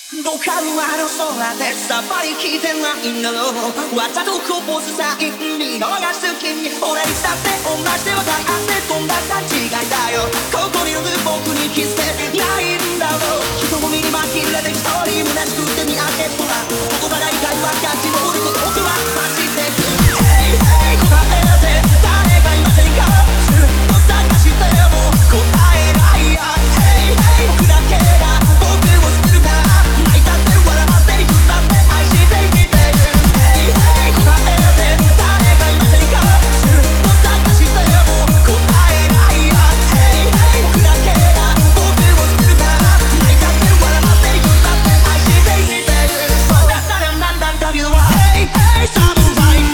どっかの空でさっぱり聞いてないんだろう。わざとこぼすサイン見逃す君に俺にしたって同じで分かってこんな勘違いだよ。ここにいる僕に気づけないんだろう。人混みに紛れて一人虚しくて見上げっぽな言葉が意外はキャッチボールと僕は走ってく Hey hey 答えて誰かいませんか。ずっと探しても答えないや Hey hey 僕だけが僕を知るから泣いたって笑っていくだって愛して生きてる Hey hey 答えて誰かいませんか。ずっと探しても答えないや Hey hey 僕だけが僕を知るから泣いたって笑っていくだって愛して生きてる。そうやったらなんだ旅は Hey hey サムライ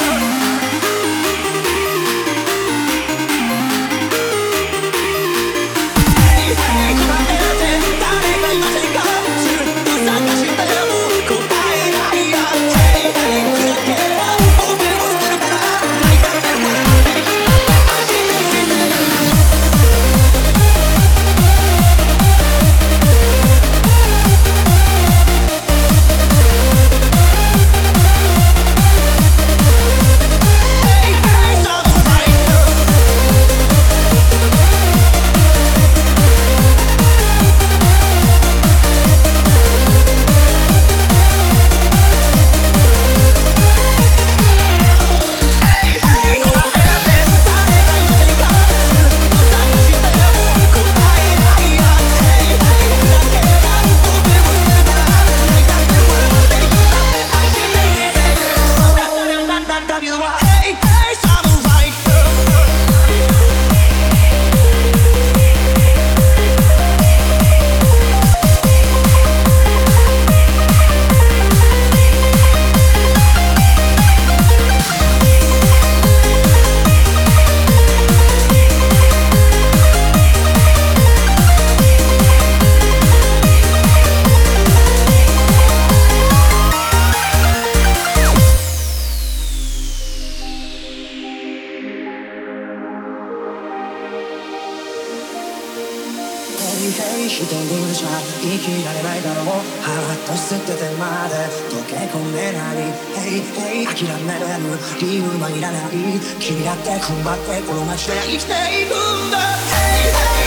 一人じゃ生きられないだろう。ハート捨ててまで溶け込めない。Hey hey 諦めれぬ理由紛らない。君だって踏ん張ってこの街で生きていくんだ。Hey hey